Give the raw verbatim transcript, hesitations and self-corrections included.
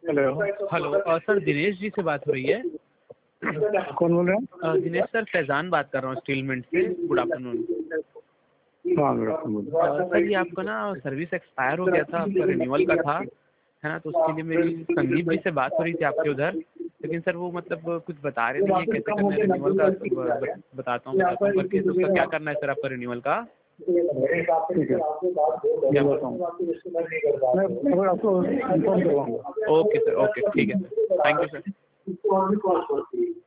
Hello. Hello uh, sir Dinesh ji से बात हो रही है? कौन बोल रहे हैं? अ, दिनेश सर, फैज़ान बात कर रहा हूँ स्टील मिंट से। Good afternoon. हाँ गुड आफ्टरनून। सर ये आपका ना सर्विस एक्सपायर हो गया था, आपका रिन्यूअल का था, है ना? तो उसके लिए मेरी संदीप जी से बात हो रही थी आपके उधर, लेकिन सर वो मतलब कुछ बता रहे नहीं है कैसे करना है रिन्यूअल का। ब, ब, बताता हूँ बताता हूँ करके। तो उसका क्या करना है सर आपका रिन्यूअल का? ठीक है, क्या मैं बताऊँ। मैं मैं आपको इन्फॉर्म करवाऊंगा। ओके सर, ओके ठीक है सर, थैंक यू सर।